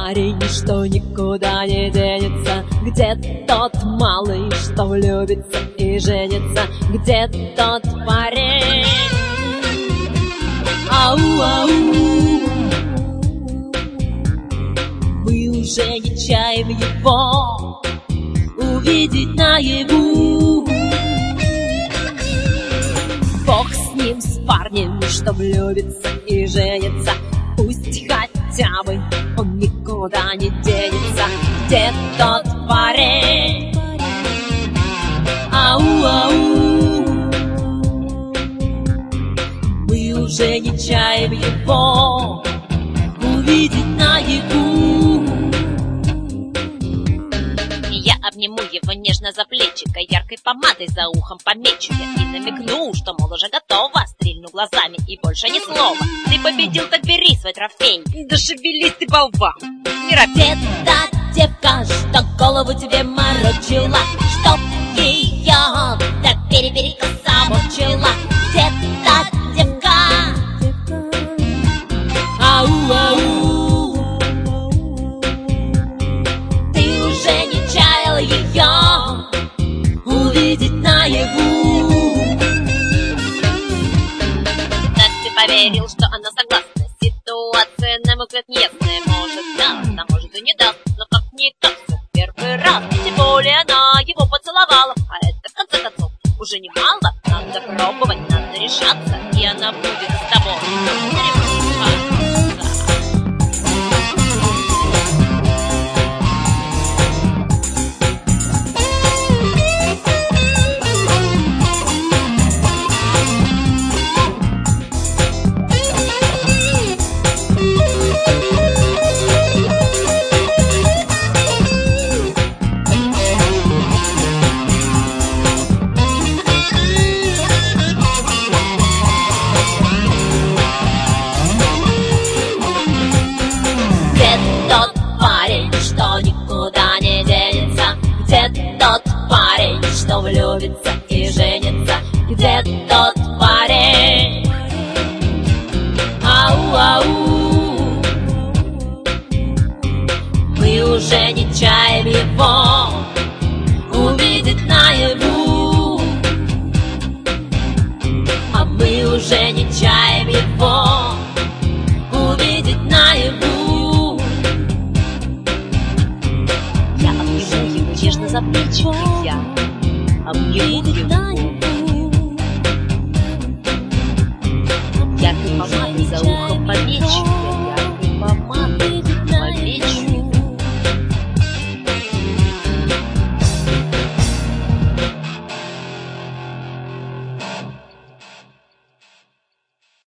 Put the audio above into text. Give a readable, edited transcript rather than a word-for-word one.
парень, что никуда не денется? Где тот малый, что влюбится и женится? Где тот парень? Ау-ау. Мы уже не чаем его увидеть наяву. Бог с ним, с парнем, что влюбится и женится. Пусть хотя бы он никуда не денется. Где тот парень? Ау-ау. Мы уже не чаем его увидеть наяву. Я обниму его нежно за плечико, яркой помадой за ухом помечу я и намекну, что, мол, уже готова. Стрельну глазами и больше ни слова. Ты победил, так бери свой трофей. Да шевелись ты, болван, не робей. Где та девка, что голову тебе морочила, чтоб ее до перекоса мучила? Где та девка? Ау-ау. Ты уже не чаял ее увидеть наяву. Так ты поверил, что она согласна. Ситуация, на мой взгляд, неясная. Может, даст, а может и не даст. Но как-никак все в первый раз. Тем более она его поцеловала. А это, в конце концов, уже немало. Надо пробовать, надо решаться. И она будет с тобой. Что никуда не денется? Где тот парень, что влюбится и женится? Где тот парень? Ау-ау. Мы уже не чаем его увидеть наяву. А мы уже не чаем его увидеть наяву. Я обниму его нежно за плечи, я